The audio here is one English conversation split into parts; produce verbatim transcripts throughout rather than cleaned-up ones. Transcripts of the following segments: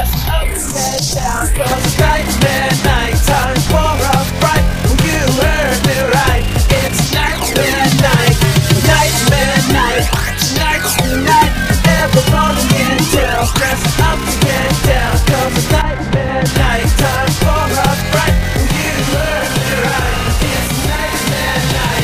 dress up to get down. Cause it's nightmare night, time for a fright. Well, you heard me right, it's nightmare night. Nightmare night, tonight's the night. Everybody can tell, dress up to get down. Cause it's nightmare night, time for a fright. Well, you heard me right, it's nightmare night.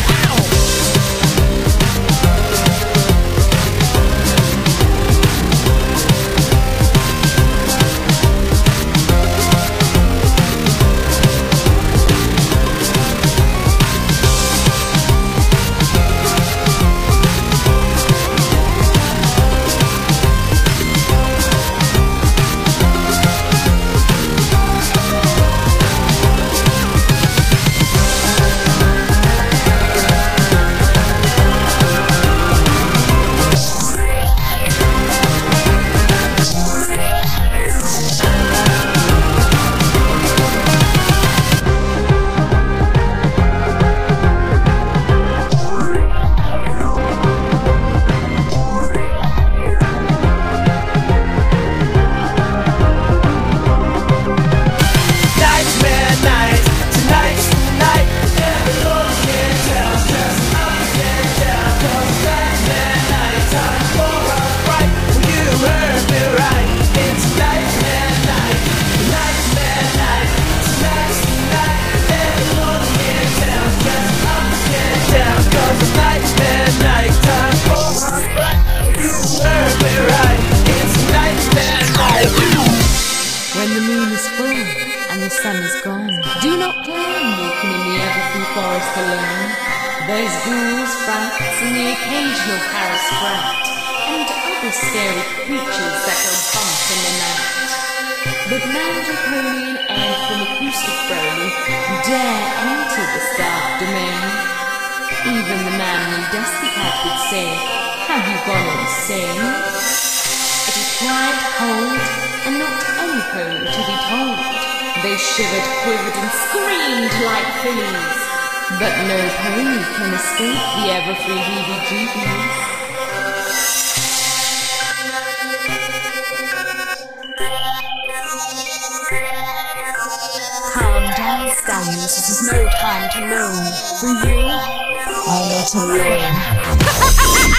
When the moon is full and the sun is gone, do not plan walking in the everfree forest alone. There's ghouls, frats, and the occasional Paris rat, and other scary creatures that go bump in the night. But Magic Pony and Ed from Acoustic Brony dare enter this dark domain. Even the man in Dusty Cat would say, have you gone insane? It is quiet, cold, and not any pony to be told. They shivered, quivered, and screamed like fillies. But no pony can escape the everfree heebie-jeebies. Calm down, stallions, this is no time to moan. For you, I'm not alone.